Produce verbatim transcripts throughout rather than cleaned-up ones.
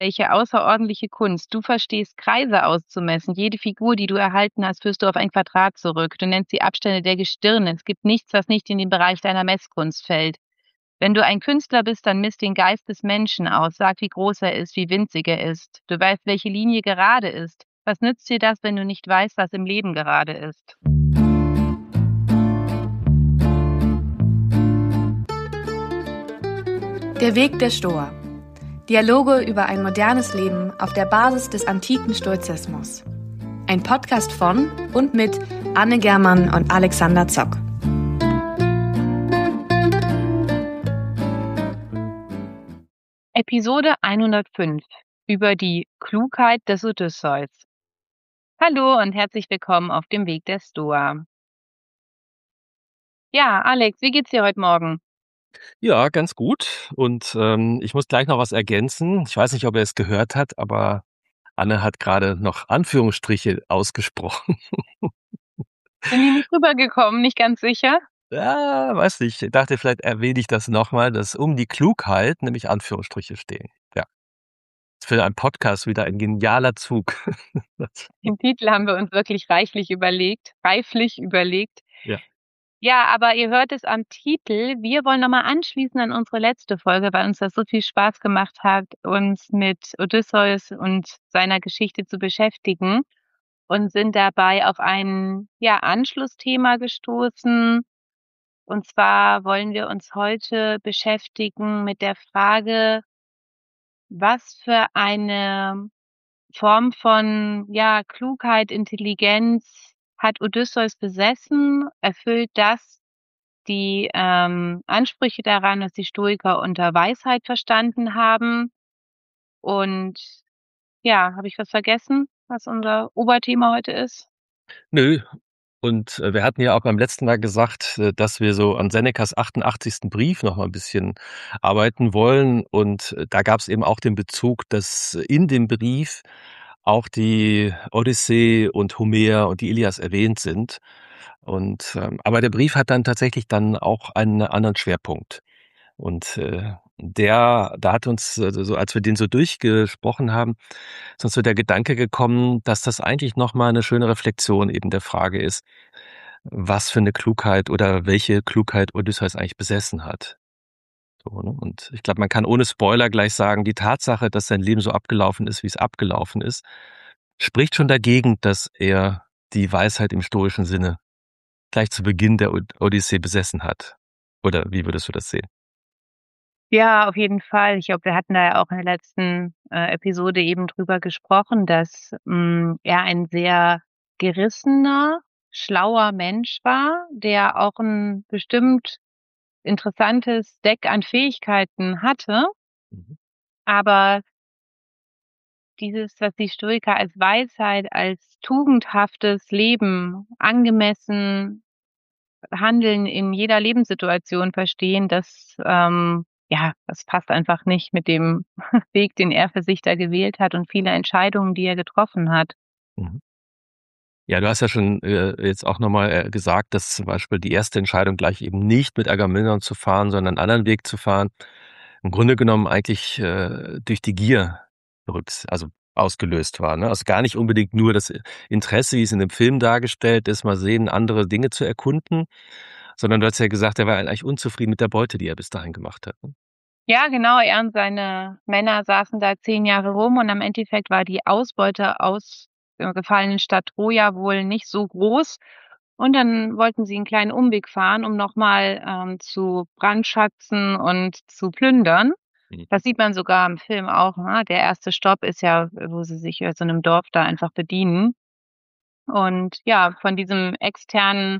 Welche außerordentliche Kunst. Du verstehst, Kreise auszumessen. Jede Figur, die du erhalten hast, führst du auf ein Quadrat zurück. Du nennst die Abstände der Gestirne. Es gibt nichts, was nicht in den Bereich deiner Messkunst fällt. Wenn du ein Künstler bist, dann misst den Geist des Menschen aus. Sag, wie groß er ist, wie winzig er ist. Du weißt, welche Linie gerade ist. Was nützt dir das, wenn du nicht weißt, was im Leben gerade ist? Der Weg der Stoa. Dialoge über ein modernes Leben auf der Basis des antiken Stoizismus. Ein Podcast von und mit Anne Germann und Alexander Zock. Episode hundertfünf über die Klugheit des Odysseus. Hallo und herzlich willkommen auf dem Weg der Stoa. Ja, Alex, wie geht's dir heute Morgen? Ja, ganz gut. Und ähm, ich muss gleich noch was ergänzen. Ich weiß nicht, ob er es gehört hat, aber Anne hat gerade noch Anführungsstriche ausgesprochen. Sind die nicht rübergekommen, nicht ganz sicher? Ja, weiß nicht. Ich dachte, vielleicht erwähne ich das nochmal, dass um die Klugheit nämlich Anführungsstriche stehen. Ja. Ist für einen Podcast wieder ein genialer Zug. Den Titel haben wir uns wirklich reichlich überlegt, reiflich überlegt. Ja. Ja, aber ihr hört es am Titel. Wir wollen nochmal anschließen an unsere letzte Folge, weil uns das so viel Spaß gemacht hat, uns mit Odysseus und seiner Geschichte zu beschäftigen und sind dabei auf ein ja, Anschlussthema gestoßen. Und zwar wollen wir uns heute beschäftigen mit der Frage, was für eine Form von ja, Klugheit, Intelligenz hat Odysseus besessen? Erfüllt das die ähm, Ansprüche daran, was die Stoiker unter Weisheit verstanden haben? Und ja, habe ich was vergessen, was unser Oberthema heute ist? Nö. Und äh, wir hatten ja auch beim letzten Mal gesagt, äh, dass wir so an Senecas achtundachtzigsten Brief noch mal ein bisschen arbeiten wollen. Und äh, da gab es eben auch den Bezug, dass in dem Brief auch die Odyssee und Homer und die Ilias erwähnt sind. Und ähm, aber der Brief hat dann tatsächlich dann auch einen anderen Schwerpunkt. Und äh, der, da hat uns, also so, als wir den so durchgesprochen haben, ist uns so der Gedanke gekommen, dass das eigentlich nochmal eine schöne Reflexion eben der Frage ist, was für eine Klugheit oder welche Klugheit Odysseus eigentlich besessen hat. So, ne? Und ich glaube, man kann ohne Spoiler gleich sagen, die Tatsache, dass sein Leben so abgelaufen ist, wie es abgelaufen ist, spricht schon dagegen, dass er die Weisheit im stoischen Sinne gleich zu Beginn der Od- Odyssee besessen hat. Oder wie würdest du das sehen? Ja, auf jeden Fall. Ich glaube, wir hatten da ja auch in der letzten äh, Episode eben drüber gesprochen, dass mh, er ein sehr gerissener, schlauer Mensch war, der auch ein bestimmt interessantes Deck an Fähigkeiten hatte, Mhm. aber dieses, was die Stoiker als Weisheit, als tugendhaftes Leben, angemessen Handeln in jeder Lebenssituation verstehen, das, ähm, ja, das passt einfach nicht mit dem Weg, den er für sich da gewählt hat und viele Entscheidungen, die er getroffen hat. Mhm. Ja, du hast ja schon äh, jetzt auch nochmal äh, gesagt, dass zum Beispiel die erste Entscheidung gleich eben nicht mit Agamemnon zu fahren, sondern einen anderen Weg zu fahren, im Grunde genommen eigentlich äh, durch die Gier rücks, also ausgelöst war. Ne? Also gar nicht unbedingt nur das Interesse, wie es in dem Film dargestellt ist, mal sehen, andere Dinge zu erkunden, sondern du hast ja gesagt, er war eigentlich unzufrieden mit der Beute, die er bis dahin gemacht hat. Ne? Ja, genau, er und seine Männer saßen da zehn Jahre rum und am Endeffekt war die Ausbeute aus der gefallenen Stadt Troja wohl nicht so groß. Und dann wollten sie einen kleinen Umweg fahren, um nochmal ähm, zu brandschatzen und zu plündern. Mhm. Das sieht man sogar im Film auch. Ne? Der erste Stopp ist ja, wo sie sich aus so einem Dorf da einfach bedienen. Und ja, von diesem externen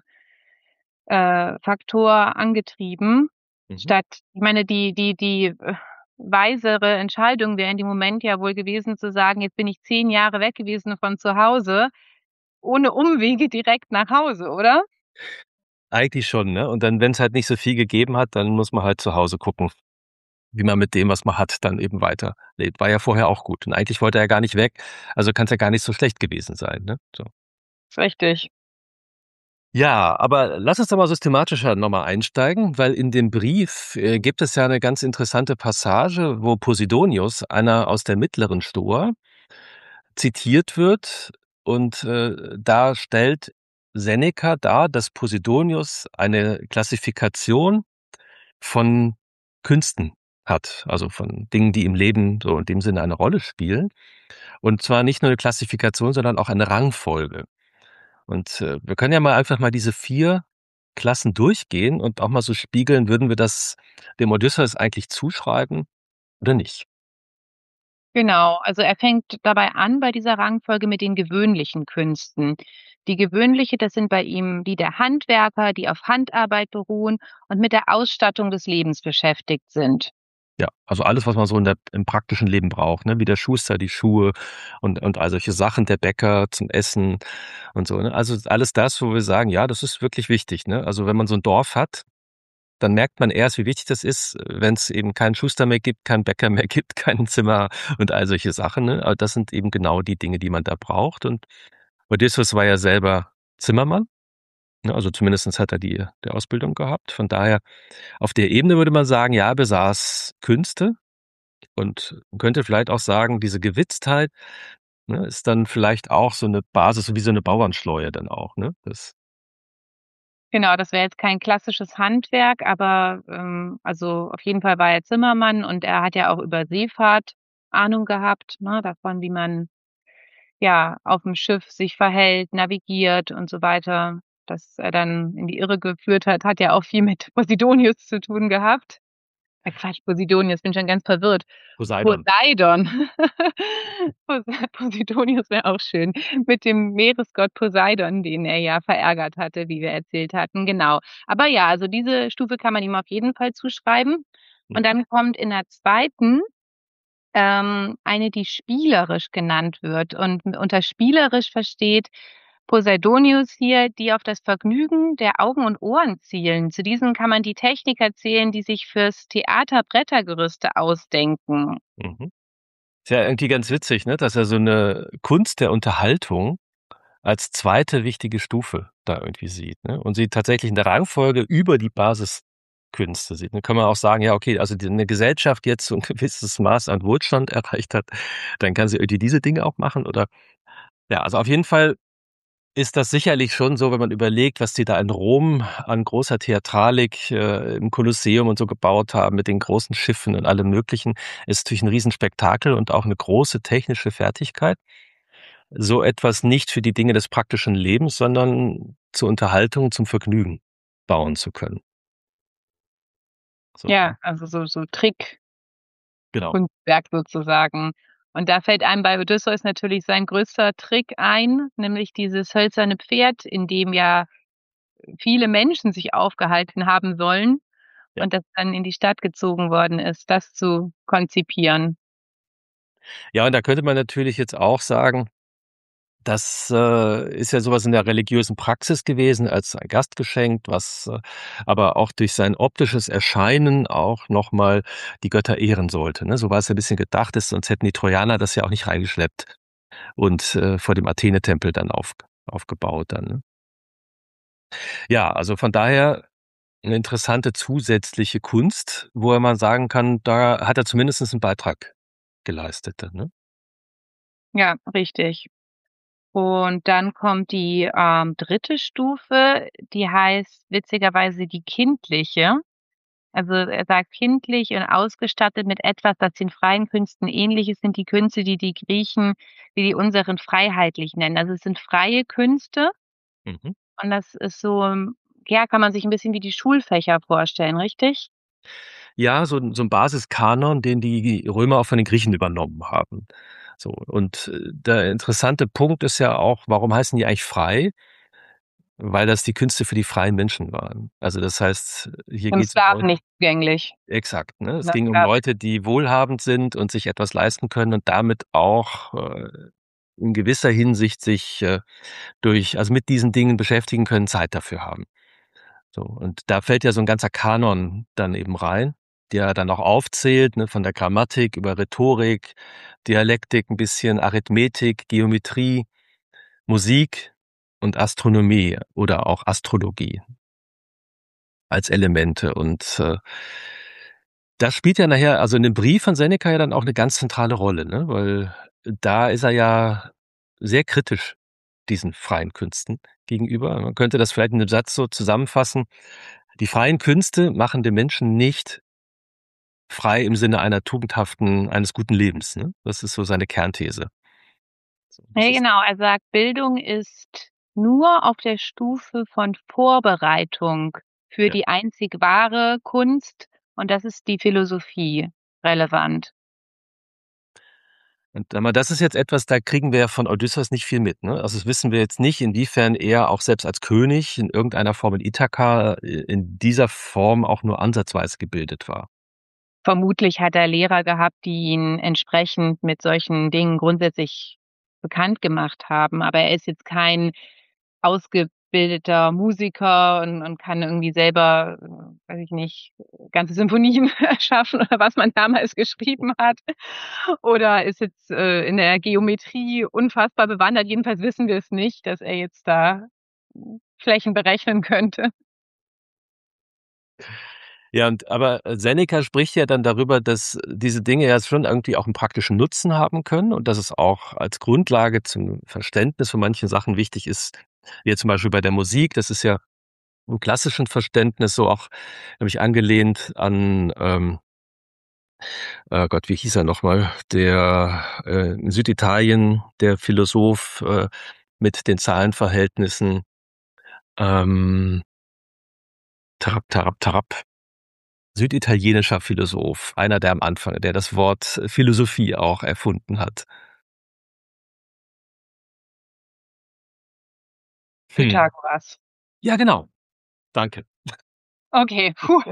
äh, Faktor angetrieben, Mhm. statt, ich meine, die, die, die äh, weisere Entscheidung wäre in dem Moment ja wohl gewesen zu sagen, jetzt bin ich zehn Jahre weg gewesen von zu Hause, ohne Umwege direkt nach Hause, oder? Eigentlich schon, ne? Und dann, wenn es halt nicht so viel gegeben hat, dann muss man halt zu Hause gucken, wie man mit dem, was man hat, dann eben weiterlebt. War ja vorher auch gut. Und eigentlich wollte er gar nicht weg, also kann es ja gar nicht so schlecht gewesen sein, ne? So. Ist richtig. Ja, aber lass uns doch mal systematischer nochmal einsteigen, weil in dem Brief äh, gibt es ja eine ganz interessante Passage, wo Posidonius, einer aus der mittleren Stoa, zitiert wird und äh, da stellt Seneca dar, dass Posidonius eine Klassifikation von Künsten hat, also von Dingen, die im Leben so in dem Sinne eine Rolle spielen. Und zwar nicht nur eine Klassifikation, sondern auch eine Rangfolge. Und äh, wir können ja mal einfach mal diese vier Klassen durchgehen und auch mal so spiegeln, würden wir das dem Odysseus eigentlich zuschreiben oder nicht? Genau, also er fängt dabei an bei dieser Rangfolge mit den gewöhnlichen Künsten. Die gewöhnliche, das sind bei ihm die der Handwerker, die auf Handarbeit beruhen und mit der Ausstattung des Lebens beschäftigt sind. Ja, also alles, was man so in der im praktischen Leben braucht, ne? Wie der Schuster die Schuhe und und all solche Sachen, der Bäcker zum Essen und so, ne? Also alles das, wo wir sagen, ja, das ist wirklich wichtig, ne? Also wenn man so ein Dorf hat, dann merkt man erst, wie wichtig das ist, wenn es eben keinen Schuster mehr gibt, keinen Bäcker mehr gibt, kein Zimmer und all solche Sachen, ne? Aber das sind eben genau die Dinge, die man da braucht. Und Odysseus war ja selber Zimmermann, ne? Also zumindestens hat er die die Ausbildung gehabt. Von daher auf der Ebene würde man sagen, ja, er besaß Künste und man könnte vielleicht auch sagen, diese Gewitztheit, ne, ist dann vielleicht auch so eine Basis, wie so eine Bauernschleue dann auch, ne? Das Genau, das wäre jetzt kein klassisches Handwerk, aber, ähm, also auf jeden Fall war er Zimmermann und er hat ja auch über Seefahrt Ahnung gehabt, ne, davon, wie man, ja, auf dem Schiff sich verhält, navigiert und so weiter. Dass er dann in die Irre geführt hat, hat ja auch viel mit Posidonius zu tun gehabt. Äh, Quatsch, Posidonius, bin schon ganz verwirrt. Poseidon. Poseidon. Pos Posidonius wäre auch schön. Mit dem Meeresgott Poseidon, den er ja verärgert hatte, wie wir erzählt hatten, genau. Aber ja, also diese Stufe kann man ihm auf jeden Fall zuschreiben. Und Mhm, dann kommt in der zweiten ähm, eine, die spielerisch genannt wird. Und m unter spielerisch versteht Poseidonius hier, die auf das Vergnügen der Augen und Ohren zielen. Zu diesen kann man die Techniker zählen, die sich fürs Theater Brettergerüste ausdenken. mhm. Ist ja irgendwie ganz witzig, ne, dass er so eine Kunst der Unterhaltung als zweite wichtige Stufe da irgendwie sieht, ne? Und sie tatsächlich in der Rangfolge über die Basiskünste sieht, ne? Kann man auch sagen, ja, okay, also die 'ne Gesellschaft jetzt so 'n gewisses Maß an Wohlstand erreicht hat, dann kann sie irgendwie diese Dinge auch machen oder ja, also auf jeden Fall ist das sicherlich schon so, wenn man überlegt, was die da in Rom an großer Theatralik, äh, im Kolosseum und so gebaut haben mit den großen Schiffen und allem Möglichen, ist natürlich 'n Riesenspektakel und auch 'ne große technische Fertigkeit. So etwas nicht für die Dinge des praktischen Lebens, sondern zur Unterhaltung, zum Vergnügen bauen zu können. So, Ja, also so so genau. Trickkunstwerk sozusagen. Und da fällt einem bei Odysseus natürlich sein größter Trick ein, nämlich dieses hölzerne Pferd, in dem ja viele Menschen sich aufgehalten haben sollen Ja. und das dann in die Stadt gezogen worden ist, das zu konzipieren. Ja, und da könnte man natürlich jetzt auch sagen, das, äh, ist ja so was in der religiösen Praxis gewesen als ein Gastgeschenk, was, äh, aber auch durch sein optisches Erscheinen auch noch mal die Götter ehren sollte, ne? So war es ja 'n bisschen gedacht, ist sonst hätten die Trojaner das ja auch nicht reingeschleppt und, äh, vor dem Athenetempel dann auf aufgebaut dann, ne? Ja, also von daher 'ne interessante zusätzliche Kunst, wo man sagen kann, da hat er zumindest 'n Beitrag geleistet dann, ne? Ja, richtig. Und dann kommt die, ähm, dritte Stufe, die heißt witzigerweise die kindliche. Also, er sagt: „Kindlich und ausgestattet mit etwas, das den freien Künsten ähnlich ist, sind die Künste, die die Griechen wie die unseren freiheitlich nennen.“ Also, es sind freie Künste Mhm. und das ist so, hm, ja, kann man sich 'n bisschen wie die Schulfächer vorstellen, richtig? Ja, so 'n so 'n Basiskanon, den die Römer auch von den Griechen übernommen haben. So, und, äh, der interessante Punkt ist ja auch, warum heißen die eigentlich frei? Weil das die Künste für die freien Menschen waren. Also, das heißt, hier Und geht's um Sklaven Leute nicht zugänglich. exakt, ne? Es Oder ging um Sklaven. Leute, die wohlhabend sind und sich etwas leisten können und damit auch, äh, in gewisser Hinsicht sich, äh, durch also, mit diesen Dingen beschäftigen können, Zeit dafür haben. So, und da fällt ja so 'n ganzer Kanon dann eben rein, der dann auch aufzählt, ne, von der Grammatik über Rhetorik, Dialektik 'n bisschen, Arithmetik, Geometrie, Musik. und Astronomie oder auch Astrologie als Elemente. Und äh, das spielt ja nachher, also in dem Brief von Seneca ja dann auch eine ganz zentrale Rolle, ne? Weil da ist er ja sehr kritisch diesen freien Künsten gegenüber. Man könnte das vielleicht in einem Satz so zusammenfassen: Die freien Künste machen den Menschen nicht frei im Sinne einer tugendhaften, eines guten Lebens, ne? Das ist so seine Kernthese. So, das Ja, ist genau. Er sagt, Bildung ist nur auf der Stufe von Vorbereitung für ja. die einzig wahre Kunst, und das ist die Philosophie, relevant. Und sag mal, das ist jetzt etwas, da kriegen wir ja von Odysseus nicht viel mit, ne? Also, das wissen wir jetzt nicht, inwiefern er auch selbst als König in irgendeiner Form in Ithaka, äh, in dieser Form auch nur ansatzweise gebildet war. Vermutlich hat er Lehrer gehabt, die ihn entsprechend mit solchen Dingen grundsätzlich bekannt gemacht haben, aber er ist jetzt kein ausgebildeter Musiker und und kann irgendwie selber, äh, weiß ich nicht, ganze Symphonien erschaffen oder was man damals geschrieben hat, oder ist jetzt, äh, in der Geometrie unfassbar bewandert. Jedenfalls wissen wir es nicht, dass er jetzt da Flächen berechnen könnte. Ja, und aber Seneca spricht ja dann darüber, dass diese Dinge ja schon irgendwie auch einen praktischen Nutzen haben können und dass es auch als Grundlage zum Verständnis von manchen Sachen wichtig ist, wie zum Beispiel bei der Musik. Das ist ja im klassischen Verständnis so auch, nämlich angelehnt an, ähm, äh Gott, wie hieß er noch mal? Der, äh, in Süditalien, der Philosoph, äh, mit den Zahlenverhältnissen, ähm, Tarap, Tarap, Tarap. Süditalienischer Philosoph, einer, der am Anfang, der das Wort Philosophie auch erfunden hat. Hm. Pythagoras. Ja, genau. Danke. Okay, puh.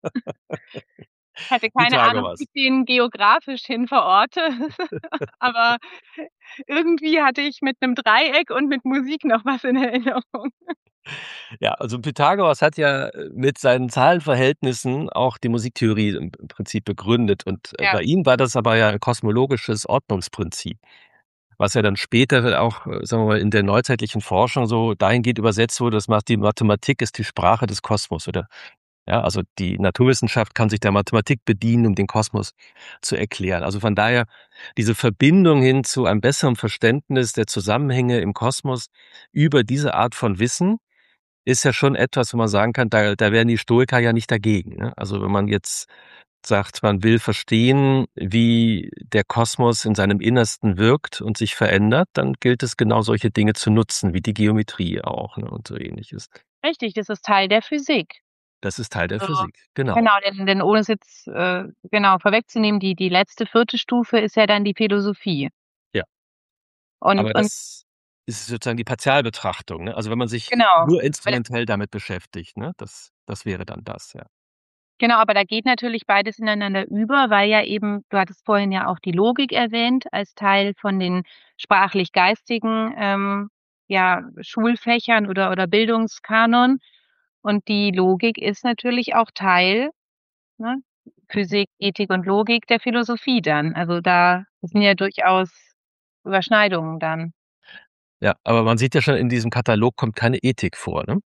Hatte keine Ahnung, wie Pythagoras. ich den geografisch hin verorte, aber irgendwie hatte ich mit 'nem Dreieck und mit Musik noch was in Erinnerung. Ja, also Pythagoras hat ja äh, mit seinen Zahlenverhältnissen auch die Musiktheorie im im Prinzip begründet und, äh, Ja, bei ihm war das aber ja 'n kosmologisches Ordnungsprinzip, was ja dann später auch, äh, sagen wir mal, in der neuzeitlichen Forschung so dahingehend übersetzt wurde, dass macht die Mathematik ist die Sprache des Kosmos oder ja, also die Naturwissenschaft kann sich der Mathematik bedienen, um den Kosmos zu erklären. Also von daher diese Verbindung hin zu einem besseren Verständnis der Zusammenhänge im Kosmos über diese Art von Wissen ist ja schon etwas, wo man sagen kann, da da wären die Stoiker ja nicht dagegen, ne? Also, wenn man jetzt sagt, man will verstehen, wie der Kosmos in seinem Innersten wirkt und sich verändert, dann gilt es genau solche Dinge zu nutzen, wie die Geometrie auch, ne, und so Ähnliches. richtig, das ist Teil der Physik. Das ist Teil der Also, Physik, genau. genau, denn denn ohne es jetzt, äh, genau vorwegzunehmen, die die letzte vierte Stufe ist ja dann die Philosophie. Ja. Und Aber und das ist sozusagen die Partialbetrachtung, ne? Also, wenn man sich genau, nur aber da instrumentell damit beschäftigt, ne? Das das wäre dann das, ja. genau, aber da geht natürlich beides ineinander über, weil ja eben, du hattest vorhin ja auch die Logik erwähnt als Teil von den sprachlich-geistigen, ähm, ja, Schulfächern oder oder Bildungskanon. Und die Logik ist natürlich auch Teil, ne, Physik, Ethik und Logik der Philosophie dann. Also, da sind ja durchaus Überschneidungen dann. Ja, aber man sieht ja schon, in diesem Katalog kommt keine Ethik vor, ne?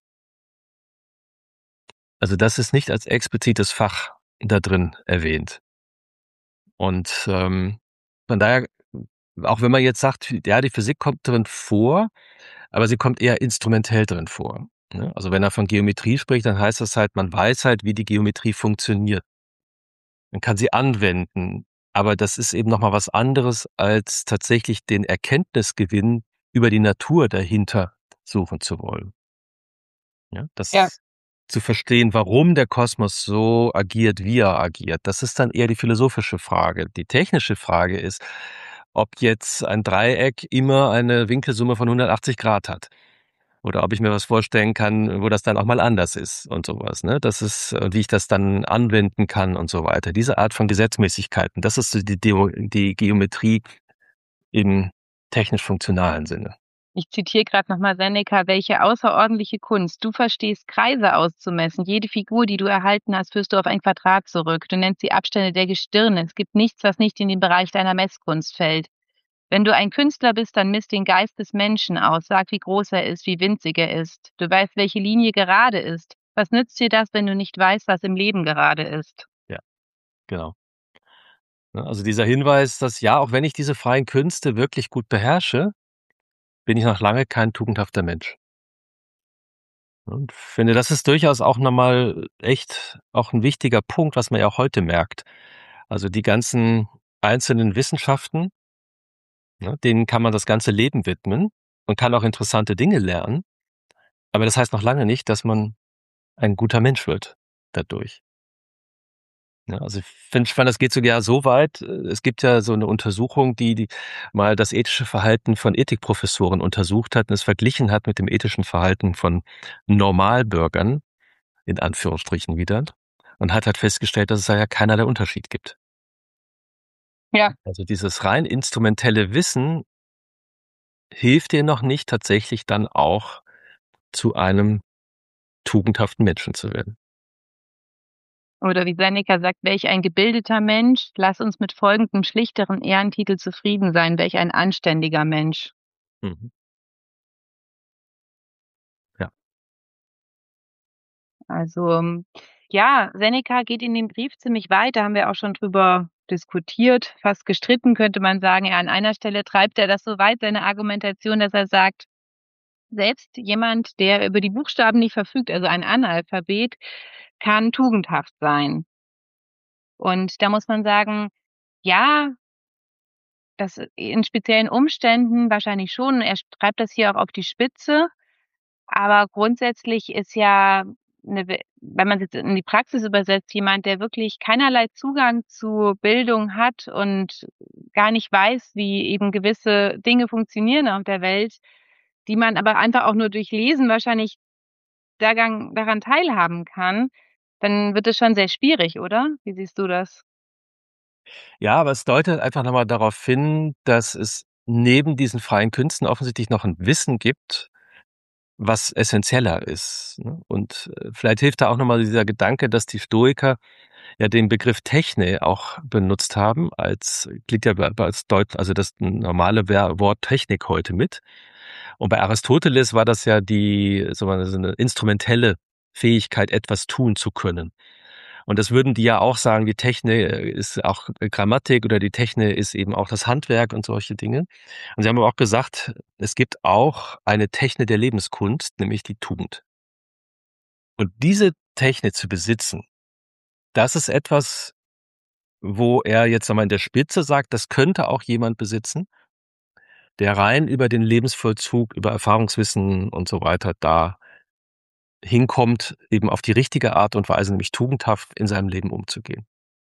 Also, das ist nicht als explizites Fach da drin erwähnt. Und, ähm, von daher, auch wenn man jetzt sagt, ja, die Physik kommt drin vor, aber sie kommt eher instrumentell drin vor, ne? Also, wenn er von Geometrie spricht, dann heißt das halt, man weiß halt, wie die Geometrie funktioniert. Man kann sie anwenden, aber das ist eben noch mal was anderes, als tatsächlich den Erkenntnisgewinn über die Natur dahinter suchen zu wollen. Ja, Ja. das zu verstehen, warum der Kosmos so agiert, wie er agiert, das ist dann eher die philosophische Frage. Die technische Frage ist, ob jetzt ein Dreieck immer eine Winkelsumme von hundertachtzig Grad hat oder ob ich mir was vorstellen kann, wo das dann auch mal anders ist und sowas, ne? Das ist äh, wie ich das dann anwenden kann und so weiter. Diese Art von Gesetzmäßigkeiten, das ist so die Deo die Geometrie im technisch-funktionalen Sinne. Ich zitiere gerade noch mal Seneca: „Welche außerordentliche Kunst! Du verstehst, Kreise auszumessen. Jede Figur, die du erhalten hast, führst du auf ein Quadrat zurück. Du nennst die Abstände der Gestirne. Es gibt nichts, was nicht in den Bereich deiner Messkunst fällt.“ Wenn du ein Künstler bist, dann misst den Geist des Menschen aus. Sag, wie groß er ist, wie winzig er ist. Du weißt, welche Linie gerade ist. Was nützt dir das, wenn du nicht weißt, was im Leben gerade ist? Ja, genau. Ne, also dieser Hinweis, dass ja, auch wenn ich diese freien Künste wirklich gut beherrsche, bin ich noch lange kein tugendhafter Mensch. Und finde, das ist durchaus auch noch mal echt auch 'n wichtiger Punkt, was man ja auch heute merkt. Also, die ganzen einzelnen Wissenschaften, ne, denen kann man das ganze Leben widmen und kann auch interessante Dinge lernen, aber das heißt noch lange nicht, dass man ein guter Mensch wird dadurch. Ja, also ich finde spannend, das geht sogar so weit, äh, es gibt ja so 'ne Untersuchung, die die mal das ethische Verhalten von Ethikprofessoren untersucht hat und es verglichen hat mit dem ethischen Verhalten von Normalbürgern, in Anführungsstrichen wieder, und hat halt festgestellt, dass es da ja keinerlei Unterschied gibt. Ja. Also dieses rein instrumentelle Wissen hilft dir noch nicht tatsächlich dann auch zu einem tugendhaften Menschen zu werden. Oder wie Seneca sagt: „Welch ein gebildeter Mensch, lass uns mit folgendem schlichteren Ehrentitel zufrieden sein: Welch ein anständiger Mensch.“ Mhm. Ja. Also, ähm, ja, Seneca geht in dem Brief ziemlich weit, da haben wir auch schon drüber diskutiert, fast gestritten, könnte man sagen. Ja, an einer Stelle treibt er das so weit, seine Argumentation, dass er sagt: „Selbst jemand, der über die Buchstaben nicht verfügt, also ein Analphabet, kann tugendhaft sein.“ Und da muss man sagen, ja das in speziellen Umständen wahrscheinlich schon. Er sch treibt das hier auch auf die Spitze, aber grundsätzlich ist ja 'ne we wenn man's jetzt in die Praxis übersetzt, jemand, der wirklich keinerlei Zugang zu Bildung hat und gar nicht weiß, wie eben gewisse Dinge funktionieren auf der Welt, die man aber einfach auch nur durch Lesen wahrscheinlich dagang daran teilhaben kann, dann wird es schon sehr schwierig, oder? Wie siehst du das? Ja, aber es deutet einfach noch mal darauf hin, dass es neben diesen freien Künsten offensichtlich noch 'n Wissen gibt, was essenzieller ist, ne? Und, äh, vielleicht hilft da auch noch mal dieser Gedanke, dass die Stoiker ja den Begriff Techne auch benutzt haben als klingt ja bei als Deut also das normale Ver Wort Technik heute mit. Und bei Aristoteles war das ja die so mal so 'ne instrumentelle Fähigkeit, etwas tun zu können. Und das würden die ja auch sagen, die Techne ist auch Grammatik oder die Techne ist eben auch das Handwerk und solche Dinge. Und sie haben aber auch gesagt, es gibt auch eine Techne der Lebenskunst, nämlich die Tugend. Und diese Techne zu besitzen, das ist etwas, wo er jetzt noch mal in der Spitze sagt, das könnte auch jemand besitzen der rein über den Lebensvollzug, über Erfahrungswissen und so weiter da hinkommt, eben auf die richtige Art und Weise, nämlich tugendhaft in seinem Leben umzugehen.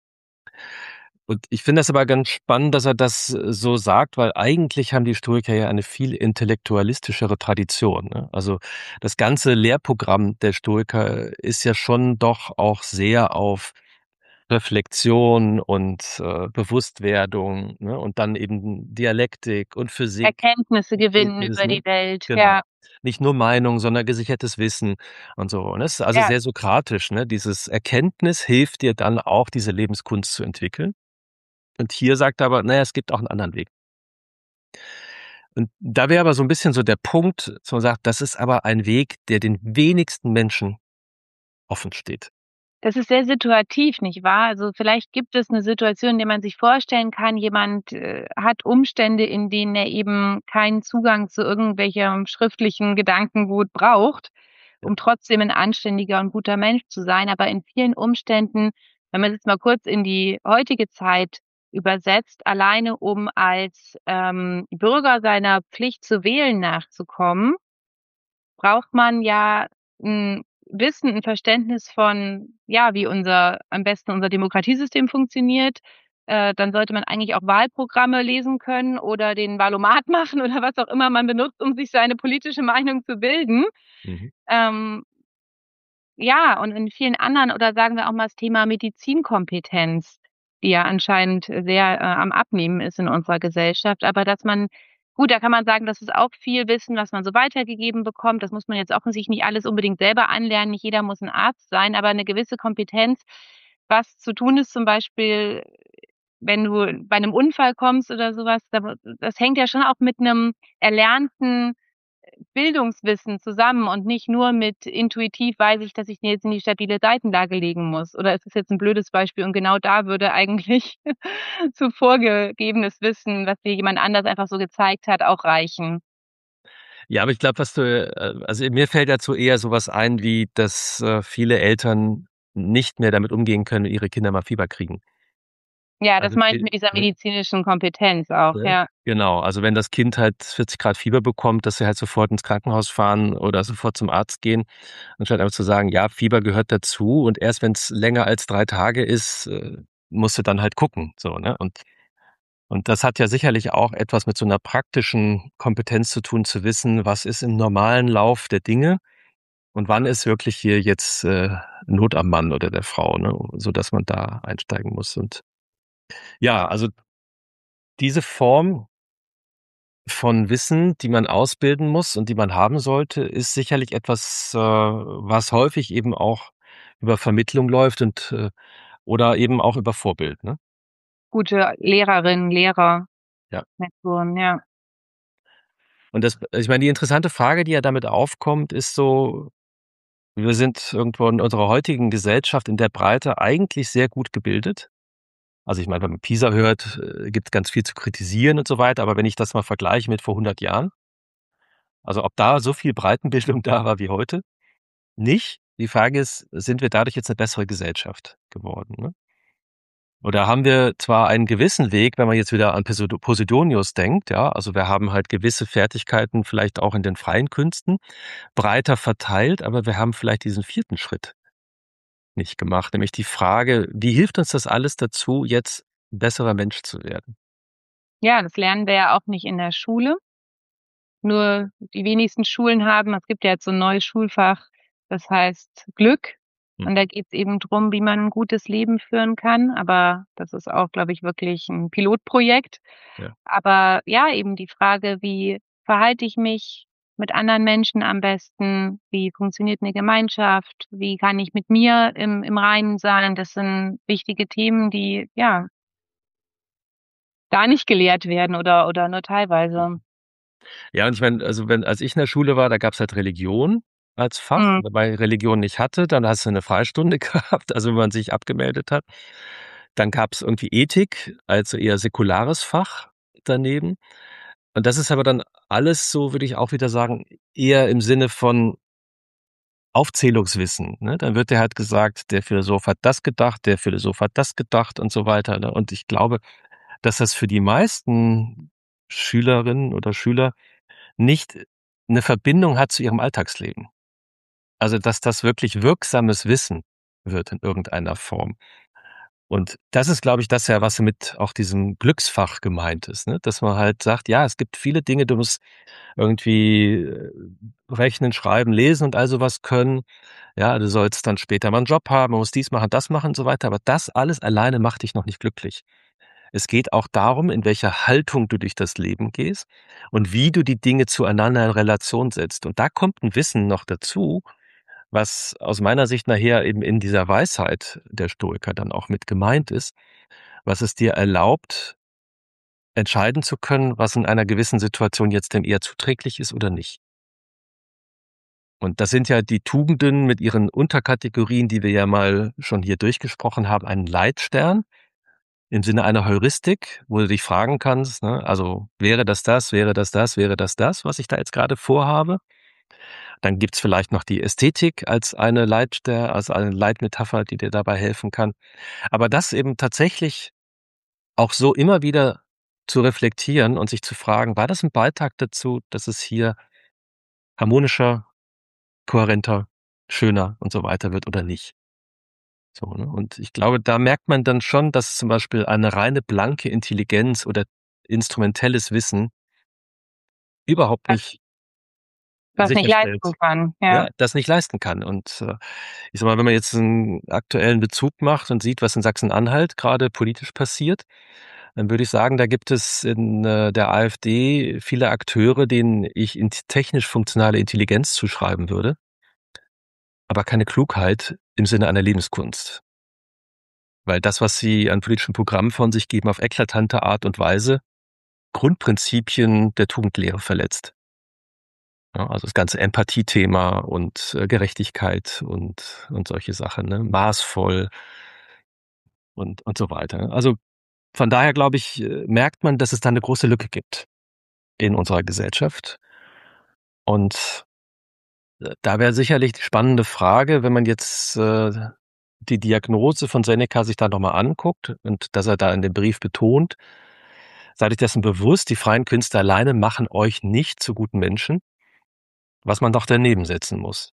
Und ich finde das aber ganz spannend, dass er das so sagt, weil eigentlich haben die Stoiker ja eine viel intellektualistischere Tradition, ne? Also, das ganze Lehrprogramm der Stoiker ist ja schon doch auch sehr auf Reflexion und, äh, Bewusstwerdung, ne, und dann eben Dialektik und Physik. Erkenntnisse gewinnen über die Welt, Genau. ja. Nicht nur Meinung, sondern gesichertes Wissen und so, ne? Es ist also Ja. sehr sokratisch, ne? Dieses Erkenntnis hilft dir dann auch, diese Lebenskunst zu entwickeln. Und hier sagt er aber: „Na ja, es gibt auch 'n anderen Weg.“ Und da wäre aber so 'n bisschen so der Punkt, dass man sagt, das ist aber ein Weg, der den wenigsten Menschen offen steht. Das ist sehr situativ, nicht wahr? Also, vielleicht gibt es 'ne Situation, in der man sich vorstellen kann, jemand, äh, hat Umstände, in denen er eben keinen Zugang zu irgendwelchem schriftlichen Gedankengut braucht, Ja. um trotzdem 'n anständiger und guter Mensch zu sein. Aber in vielen Umständen, wenn man jetzt mal kurz in die heutige Zeit übersetzt, alleine um als, ähm, Bürger seiner Pflicht zu wählen nachzukommen braucht man ja 'n Wissen, 'n Verständnis von, ja, wie unser am besten unser Demokratiesystem funktioniert. Äh, dann sollte man eigentlich auch Wahlprogramme lesen können oder den Wahlomat machen oder was auch immer man benutzt, um sich seine politische Meinung zu bilden. Mhm. Ähm ja, und in vielen anderen oder sagen wir auch mal das Thema Medizinkompetenz, die ja anscheinend sehr, äh, am Abnehmen ist in unserer Gesellschaft. Aber dass man gut, da kann man sagen, das ist auch viel Wissen, was man so weitergegeben bekommt. Das muss man jetzt auch sich nicht alles unbedingt selber anlernen. Nicht jeder muss 'n Arzt sein, aber 'ne gewisse Kompetenz, was zu tun ist zum Beispiel wenn du bei einem Unfall kommst oder sowas, das hängt ja schon auch mit einem erlernten Bildungswissen zusammen und nicht nur mit intuitiv weiß ich, dass ich jetzt in die stabile Seitenlage legen muss. Oder ist es jetzt ein blödes Beispiel und genau da würde eigentlich so vorgegebenes Wissen, was dir jemand anders einfach so gezeigt hat, auch reichen. Ja, aber ich glaube, was du, äh, also mir fällt dazu eher sowas ein, wie dass äh, viele Eltern nicht mehr damit umgehen können, wenn ihre Kinder mal Fieber kriegen. Ja, das Also meine ich die, mit dieser ne, medizinischen Kompetenz auch, ne? ja. Genau, also wenn das Kind halt vierzig Grad Fieber bekommt, dass sie halt sofort ins Krankenhaus fahren oder sofort zum Arzt gehen, anstatt einfach zu sagen, ja, Fieber gehört dazu und erst wenn es länger als drei Tage ist, äh, musst du dann halt gucken, so, ne? Und und das hat ja sicherlich auch etwas mit so einer praktischen Kompetenz zu tun, zu wissen, was ist im normalen Lauf der Dinge und wann ist wirklich hier jetzt äh, Not am Mann oder der Frau, ne? So dass man da einsteigen muss. Und ja, also diese Form von Wissen, die man ausbilden muss und die man haben sollte, ist sicherlich etwas, äh, was häufig eben auch über Vermittlung läuft und äh, oder eben auch über Vorbild, ne? Gute Lehrerinnen, Lehrer, Ja. Mentoren, ja. Und das, ich meine, die interessante Frage, die ja damit aufkommt, ist so, wir sind irgendwo in unserer heutigen Gesellschaft in der Breite eigentlich sehr gut gebildet. Also ich meine, wenn man PISA hört, äh, gibt es ganz viel zu kritisieren und so weiter, aber wenn ich das mal vergleiche mit vor hundert Jahren, also ob da so viel Breitenbildung da war wie heute, nicht. Die Frage ist, sind wir dadurch jetzt eine bessere Gesellschaft geworden, ne? Oder haben wir zwar einen gewissen Weg, wenn man jetzt wieder an Posid Posidonius denkt, ja, also wir haben halt gewisse Fertigkeiten vielleicht auch in den freien Künsten breiter verteilt, aber wir haben vielleicht diesen vierten Schritt nicht gemacht, nämlich die Frage: Wie hilft uns das alles dazu, jetzt 'n besserer Mensch zu werden? Ja, das lernen wir ja auch nicht in der Schule. Nur die wenigsten Schulen haben es gibt ja jetzt so 'n neues Schulfach, das heißt Glück. Hm, Und da geht's eben drum, wie man 'n gutes Leben führen kann. Aber das ist auch, glaube ich, wirklich 'n Pilotprojekt. ja. Aber ja, eben die Frage: Wie verhalte ich mich mit anderen Menschen am besten? Wie funktioniert 'ne Gemeinschaft? Wie kann ich mit mir im im Reinen sein? Das sind wichtige Themen, die, ja, gar nicht gelehrt werden oder oder nur teilweise. Ja, und ich meine, also wenn als ich in der Schule war, da gab's halt Religion als Fach. Mhm. Und wenn man Religion nicht hatte, dann hast du 'ne Freistunde gehabt, also wenn man sich abgemeldet hat. Dann gab's irgendwie Ethik, also eher säkulares Fach daneben. Und das ist aber dann alles so, würde ich auch wieder sagen, eher im Sinne von Aufzählungswissen, ne? Dann wird dir halt gesagt, der Philosoph hat das gedacht, der Philosoph hat das gedacht und so weiter, ne? Und ich glaube, dass das für die meisten Schülerinnen oder Schüler nicht 'ne Verbindung hat zu ihrem Alltagsleben. Also, dass das wirklich wirksames Wissen wird in irgendeiner Form. Und das ist, glaube ich, das ja, was mit auch diesem Glücksfach gemeint ist, ne? Dass man halt sagt: „Ja, es gibt viele Dinge, du musst irgendwie, äh, rechnen, schreiben, lesen und all so was können. Ja, du sollst dann später mal 'n Job haben, musst dies machen, das machen und so weiter, aber das alles alleine macht dich noch nicht glücklich. Es geht auch darum, in welcher Haltung du durch das Leben gehst und wie du die Dinge zueinander in Relation setzt. Und da kommt 'n Wissen noch dazu, was aus meiner Sicht nachher eben in dieser Weisheit der Stoiker dann auch mit gemeint ist, was es dir erlaubt, entscheiden zu können, was in einer gewissen Situation jetzt dem eher zuträglich ist oder nicht. Und das sind ja die Tugenden mit ihren Unterkategorien, die wir ja mal schon hier durchgesprochen haben, ein Leitstern im Sinne einer Heuristik, wo du dich fragen kannst, ne, also wäre das das, wäre das das, wäre das das, was ich da jetzt gerade vorhabe? Dann gibt's vielleicht noch die Ästhetik als eine Leitster als eine Leitmetapher, die dir dabei helfen kann. Aber das eben tatsächlich auch so immer wieder zu reflektieren und sich zu fragen: „War das 'n Beitrag dazu, dass es hier harmonischer, kohärenter, schöner und so weiter wird oder nicht?“ So, ne? Und ich glaube, da merkt man dann schon, dass zum Beispiel eine reine blanke Intelligenz oder instrumentelles Wissen überhaupt Was nicht was nicht leisten sicherstellt, kann, ja, ja. das nicht leisten kann. Und, äh, ich sage mal, wenn man jetzt 'n aktuellen Bezug macht und sieht, was in Sachsen-Anhalt grade politisch passiert, dann würde ich sagen, da gibt es in, äh, der AfD viele Akteure, denen ich int technisch funktionale Intelligenz zuschreiben würde, aber keine Klugheit im Sinne einer Lebenskunst. weil das, was sie an politischen Programmen von sich geben, auf eklatante Art und Weise Grundprinzipien der Tugendlehre verletzt. Ja, also das ganze Empathie-Thema und äh, Gerechtigkeit und, und solche Sachen, ne? Maßvoll und, und so weiter. Also von daher, glaube ich, äh, merkt man, dass es da eine große Lücke gibt in unserer Gesellschaft. Und äh, da wäre sicherlich die spannende Frage, wenn man jetzt äh, die Diagnose von Seneca sich da nochmal anguckt und dass er da in dem Brief betont, seid euch dessen bewusst, die freien Künste alleine machen euch nicht zu guten Menschen, was man doch daneben setzen muss.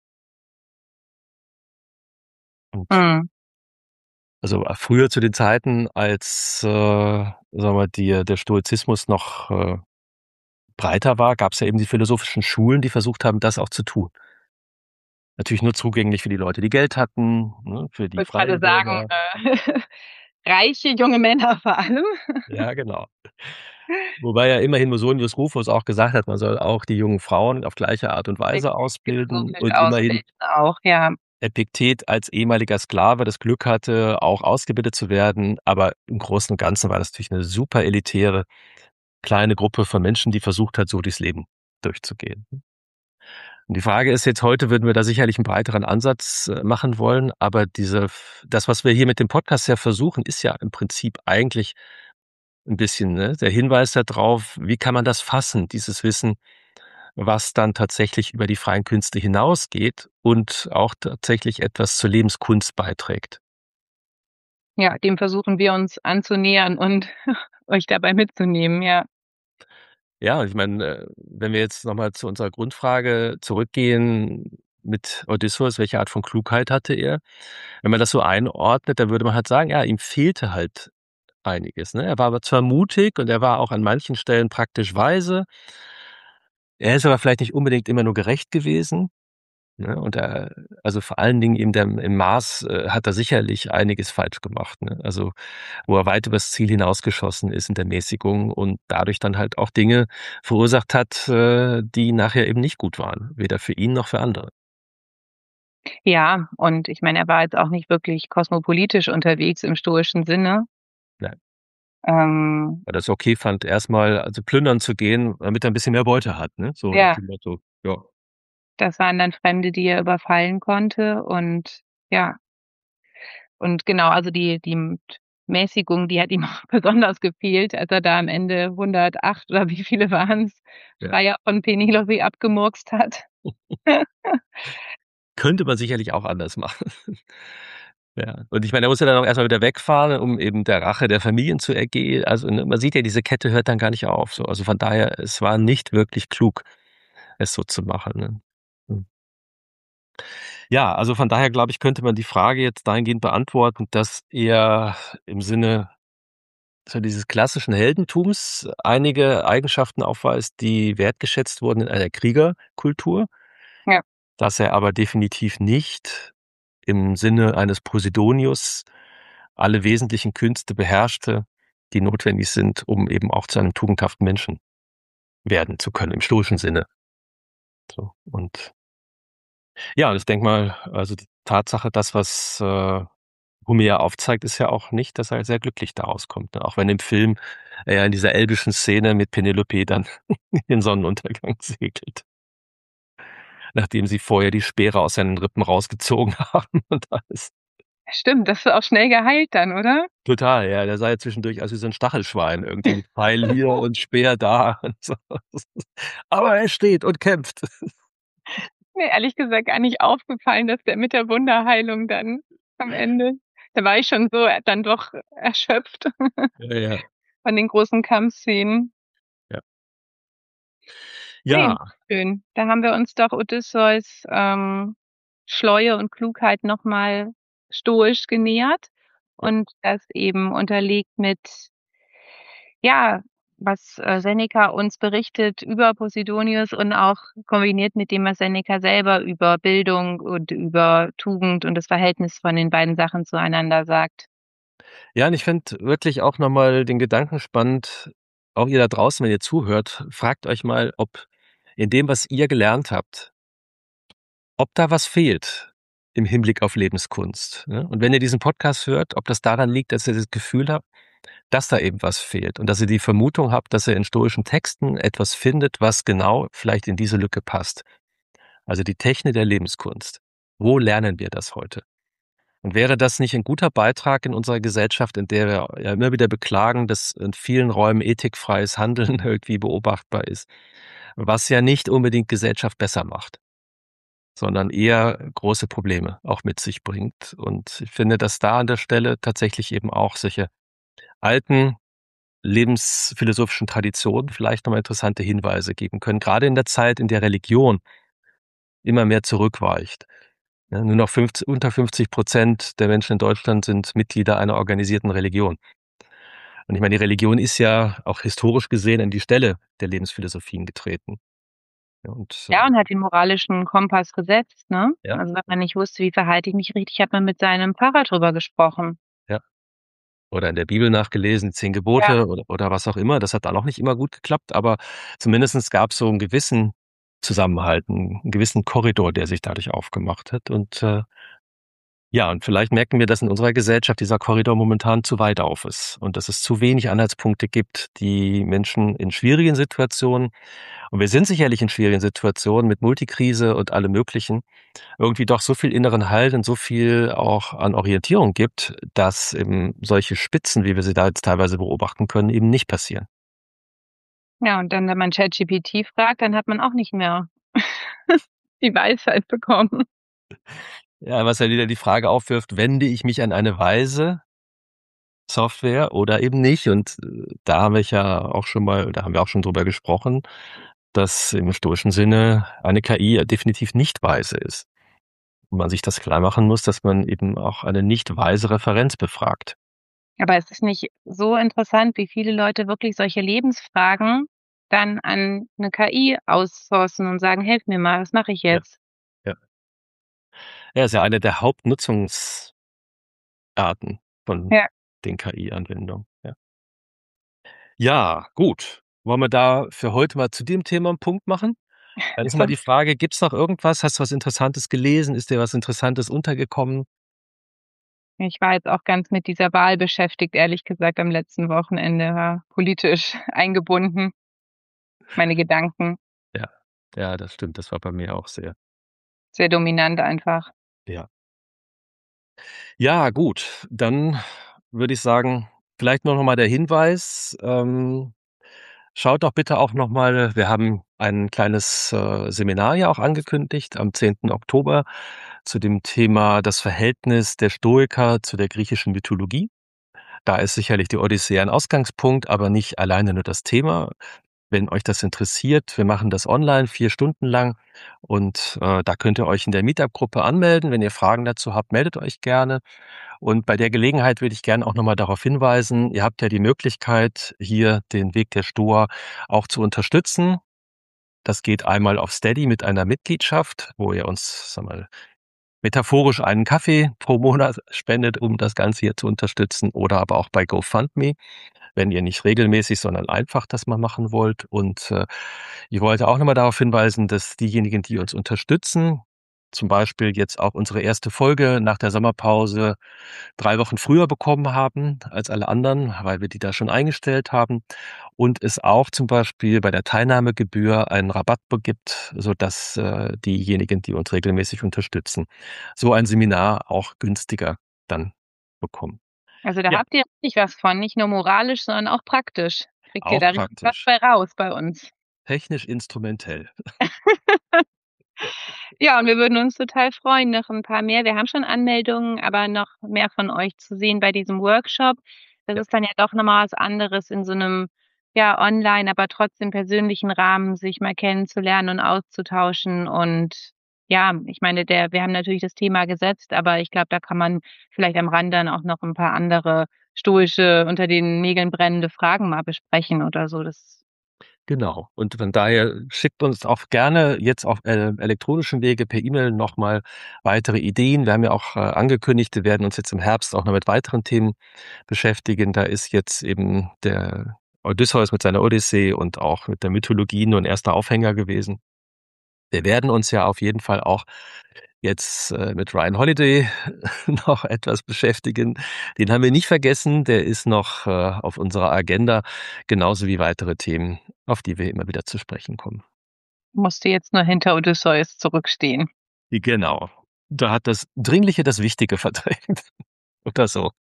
Und Mhm. also äh, früher zu den Zeiten, als äh, sagen wir, die, der Stoizismus noch äh, breiter war, gab es ja eben die philosophischen Schulen, die versucht haben, das auch zu tun. Natürlich nur zugänglich für die Leute, die Geld hatten, ne, für Ich die wollte gerade freien sagen, Bürger. äh, reiche junge Männer vor allem. Ja, genau. Wobei ja immerhin Musonius Rufus auch gesagt hat, man soll auch die jungen Frauen auf gleiche Art und Weise Richtig, ausbilden philosophisch und immerhin ausbilden auch, ja. Epiktet als ehemaliger Sklave das Glück hatte, auch ausgebildet zu werden. Aber im Großen und Ganzen war das natürlich eine super elitäre kleine Gruppe von Menschen, die versucht hat, so durchs Leben durchzugehen. Und die Frage ist jetzt, heute würden wir da sicherlich einen breiteren Ansatz äh, machen wollen, aber diese, das, was wir hier mit dem Podcast ja versuchen, ist ja im Prinzip eigentlich ein bisschen, ne, der Hinweis darauf, wie kann man das fassen, dieses Wissen, was dann tatsächlich über die freien Künste hinausgeht und auch tatsächlich etwas zur Lebenskunst beiträgt. Ja, dem versuchen wir uns anzunähern und euch dabei mitzunehmen, ja. Ja, ich meine, äh, wenn wir jetzt nochmal zu unserer Grundfrage zurückgehen mit Odysseus, welche Art von Klugheit hatte er? Wenn man das so einordnet, dann würde man halt sagen, ja, ihm fehlte halt einiges, ne? Er war aber zwar mutig und er war auch an manchen Stellen praktisch weise. Er ist aber vielleicht nicht unbedingt immer nur gerecht gewesen, ne? Und er, also vor allen Dingen eben der, im Maß äh, hat er sicherlich einiges falsch gemacht, ne? Also wo er weit übers Ziel hinausgeschossen ist in der Mäßigung und dadurch dann halt auch Dinge verursacht hat, äh, die nachher eben nicht gut waren, weder für ihn noch für andere. Ja, und ich meine, er war jetzt auch nicht wirklich kosmopolitisch unterwegs im stoischen Sinne. Ja, Ähm, weil er es okay fand, erstmal also plündern zu gehen, damit er ein bisschen mehr Beute hat, ne? So nach ja, dem Motto, ja. das waren dann Fremde, die er überfallen konnte und ja, und genau, also die die M Mäßigung, die hat ihm auch besonders gefehlt, als er da am Ende hundertacht oder wie viele waren's, Ja. Freier von Penelope abgemurkst hat. Könnte man sicherlich auch anders machen. Ja. Und ich meine, er muss ja dann auch erstmal wieder wegfahren, um eben der Rache der Familien zu ergehen. Also, ne, man sieht ja, diese Kette hört dann gar nicht auf, so. Also, von daher, es war nicht wirklich klug, es so zu machen, ne? Hm. Ja, also, von daher, glaube ich, könnte man die Frage jetzt dahingehend beantworten, dass er im Sinne so dieses klassischen Heldentums einige Eigenschaften aufweist, die wertgeschätzt wurden in einer Kriegerkultur, Ja. dass er aber definitiv nicht im Sinne eines Posidonius alle wesentlichen Künste beherrschte, die notwendig sind, um eben auch zu einem tugendhaften Menschen werden zu können, im stoischen Sinne. So, und ja, und ich denke mal, also die Tatsache, das, was äh, Homer aufzeigt, ist ja auch nicht, dass er sehr glücklich daraus kommt, ne? Auch wenn im Film er ja in dieser elbischen Szene mit Penelope dann in den Sonnenuntergang segelt, nachdem sie vorher die Speere aus seinen Rippen rausgezogen haben und alles. Stimmt, das ist auch schnell geheilt dann, oder? Total, ja, der sah ja zwischendurch aus wie so 'n Stachelschwein irgendwie mit Pfeil hier und Speer da und so. Aber er steht und kämpft. Mir ehrlich gesagt gar nicht aufgefallen, dass der mit der Wunderheilung dann am Ende, da war ich schon so äh, dann doch erschöpft Ja, ja, von den großen Kampfszenen. ja. Ne, Ja, schön. Da haben wir uns doch Odysseus, ähm, Schleue und Klugheit noch mal stoisch genähert ja. und das eben unterlegt mit, ja, was, äh, Seneca uns berichtet über Posidonius und auch kombiniert mit dem, was Seneca selber über Bildung und über Tugend und das Verhältnis von den beiden Sachen zueinander sagt. Ja, und ich finde wirklich auch noch mal den Gedanken spannend, auch ihr da draußen, wenn ihr zuhört, fragt euch mal, ob in dem, was ihr gelernt habt, ob da was fehlt. im Hinblick auf Lebenskunst. Ne? Und wenn ihr diesen Podcast hört, ob das daran liegt, dass ihr das Gefühl habt, dass da eben was fehlt und dass ihr die Vermutung habt, dass ihr in stoischen Texten etwas findet, was genau vielleicht in diese Lücke passt. Also die Technik der Lebenskunst. Wo lernen wir das heute? Und wäre das nicht ein guter Beitrag in unserer Gesellschaft, in der wir ja immer wieder beklagen, dass in vielen Räumen ethikfreies Handeln irgendwie beobachtbar ist, was ja nicht unbedingt Gesellschaft besser macht, sondern eher große Probleme auch mit sich bringt. Und ich finde, dass da an der Stelle tatsächlich eben auch solche alten lebensphilosophischen Traditionen vielleicht nochmal interessante Hinweise geben können, gerade in der Zeit, in der Religion immer mehr zurückweicht. Ja, nur noch fünfzig, unter fünfzig Prozent der Menschen in Deutschland sind Mitglieder einer organisierten Religion. Und ich meine, die Religion ist ja auch historisch gesehen an die Stelle der Lebensphilosophien getreten. Ja, und, Ja, und hat den moralischen Kompass gesetzt, ne? Ja. Also wenn man nicht wusste, wie verhalte ich mich richtig, hat man mit seinem Pfarrer drüber gesprochen. Ja. Oder in der Bibel nachgelesen, zehn Gebote ja. oder, oder was auch immer. Das hat dann auch nicht immer gut geklappt, aber zumindest gab es so einen gewissen Zusammenhalt, einen gewissen Korridor, der sich dadurch aufgemacht hat. Und äh, ja, und vielleicht merken wir, dass in unserer Gesellschaft dieser Korridor momentan zu weit auf ist und dass es zu wenig Anhaltspunkte gibt, die Menschen in schwierigen Situationen, und wir sind sicherlich in schwierigen Situationen mit Multikrise und allem Möglichen, irgendwie doch so viel inneren Halt und so viel auch an Orientierung gibt, dass eben solche Spitzen, wie wir sie da jetzt teilweise beobachten können, eben nicht passieren. Ja, und dann, wenn man ChatGPT fragt, dann hat man auch nicht mehr die Weisheit bekommen. Ja, was ja wieder die Frage aufwirft, wende ich mich an eine weise Software oder eben nicht? Und da habe ich ja auch schon mal, da haben wir auch schon drüber gesprochen, dass im stoischen Sinne eine K I definitiv nicht weise ist. Und man sich das klar machen muss, dass man eben auch eine nicht weise Referenz befragt. Aber es ist nicht so interessant, wie viele Leute wirklich solche Lebensfragen dann an eine K I outsourcen und sagen: „Helf mir mal, was mache ich jetzt?“ Ja. Ja, ist ja eine der Hauptnutzungsarten von Ja. den K I-Anwendungen. Ja. Ja, gut. Wollen wir da für heute mal zu dem Thema einen Punkt machen? Dann ist mal die Frage, gibt's noch irgendwas? Hast du was Interessantes gelesen? Ist dir was Interessantes untergekommen? Ich war jetzt auch ganz mit dieser Wahl beschäftigt, ehrlich gesagt, am letzten Wochenende, war politisch eingebunden, meine Gedanken. Ja, ja, das stimmt. Das war bei mir auch sehr. Sehr dominant einfach. Ja. Ja, gut. Dann würde ich sagen, vielleicht nur noch mal der Hinweis, ähm, schaut doch bitte auch noch mal, wir haben ein kleines, äh, Seminar ja auch angekündigt am zehnten Oktober zu dem Thema das Verhältnis der Stoiker zu der griechischen Mythologie. Da ist sicherlich die Odyssee ein Ausgangspunkt, aber nicht alleine nur das Thema. Wenn euch das interessiert, wir machen das online vier Stunden lang und, äh, da könnt ihr euch in der Meetup-Gruppe anmelden. Wenn ihr Fragen dazu habt, meldet euch gerne. Und bei der Gelegenheit würde ich gerne auch noch mal darauf hinweisen, ihr habt ja die Möglichkeit, hier den Weg der Stoa auch zu unterstützen. Das geht einmal auf Steady mit einer Mitgliedschaft, wo ihr uns, sagen wir mal, metaphorisch einen Kaffee pro Monat spendet, um das Ganze hier zu unterstützen, oder aber auch bei GoFundMe, wenn ihr nicht regelmäßig, sondern einfach das mal machen wollt. Und äh, ich wollte auch nochmal darauf hinweisen, dass diejenigen, die uns unterstützen, zum Beispiel jetzt auch unsere erste Folge nach der Sommerpause drei Wochen früher bekommen haben als alle anderen, weil wir die da schon eingestellt haben. Und es auch zum Beispiel bei der Teilnahmegebühr einen Rabatt gibt, sodass äh, diejenigen, die uns regelmäßig unterstützen, so ein Seminar auch günstiger dann bekommen. Also da Ja. habt ihr richtig was von, nicht nur moralisch, sondern auch praktisch. Kriegt ihr Auch da richtig was praktisch. bei raus bei uns. Technisch instrumentell. Ja, und wir würden uns total freuen, noch ein paar mehr, wir haben schon Anmeldungen, aber noch mehr von euch zu sehen bei diesem Workshop. Das Ja. ist dann ja doch noch mal was anderes in so 'nem, ja, online, aber trotzdem persönlichen Rahmen, sich mal kennenzulernen und auszutauschen. Und ja, ich meine, der wir haben natürlich das Thema gesetzt, aber ich glaube, da kann man vielleicht am Rand dann auch noch 'n paar andere stoische, unter den Nägeln brennende Fragen mal besprechen oder so. Das Genau. Und von daher schickt uns auch gerne jetzt auf äh, elektronischen Wege per E-Mail noch mal weitere Ideen. Wir haben ja auch äh, angekündigt, wir werden uns jetzt im Herbst auch noch mit weiteren Themen beschäftigen. Da ist jetzt eben der Odysseus mit seiner Odyssee und auch mit der Mythologie nur ein erster Aufhänger gewesen. Wir werden uns ja auf jeden Fall auch jetzt äh, mit Ryan Holiday noch etwas beschäftigen. Den haben wir nicht vergessen, der ist noch äh, auf unserer Agenda, genauso wie weitere Themen, auf die wir immer wieder zu sprechen kommen. Musste jetzt nur hinter Odysseus zurückstehen. Genau, da hat das Dringliche das Wichtige verdrängt. Oder so.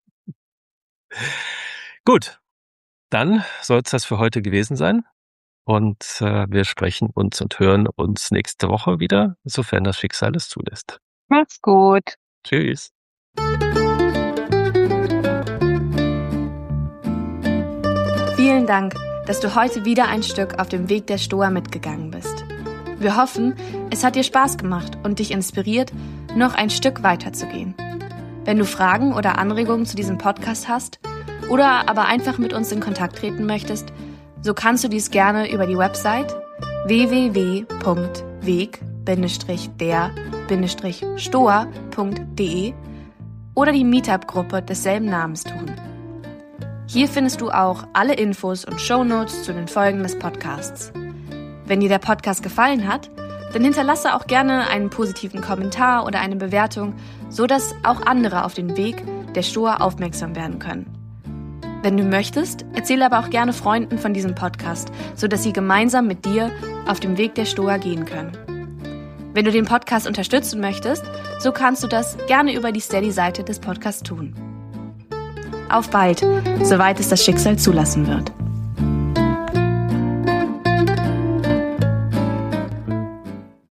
Gut, dann soll es das für heute gewesen sein. Und äh, wir sprechen uns und hören uns nächste Woche wieder, sofern das Schicksal es zulässt. Macht's gut. Tschüss. Vielen Dank, dass du heute wieder ein Stück auf dem Weg der Stoa mitgegangen bist. Wir hoffen, es hat dir Spaß gemacht und dich inspiriert, noch ein Stück weiterzugehen. Wenn du Fragen oder Anregungen zu diesem Podcast hast oder aber einfach mit uns in Kontakt treten möchtest, so kannst du dies gerne über die Website w w w punkt weg der stoa punkt de oder die Meetup-Gruppe desselben Namens tun. Hier findest du auch alle Infos und Shownotes zu den Folgen des Podcasts. Wenn dir der Podcast gefallen hat, dann hinterlasse auch gerne einen positiven Kommentar oder eine Bewertung, so dass auch andere auf den Weg der Stoa aufmerksam werden können. Wenn du möchtest, erzähle aber auch gerne Freunden von diesem Podcast, sodass sie gemeinsam mit dir auf dem Weg der Stoa gehen können. Wenn du den Podcast unterstützen möchtest, so kannst du das gerne über die Steady-Seite des Podcasts tun. Auf bald, soweit es das Schicksal zulassen wird.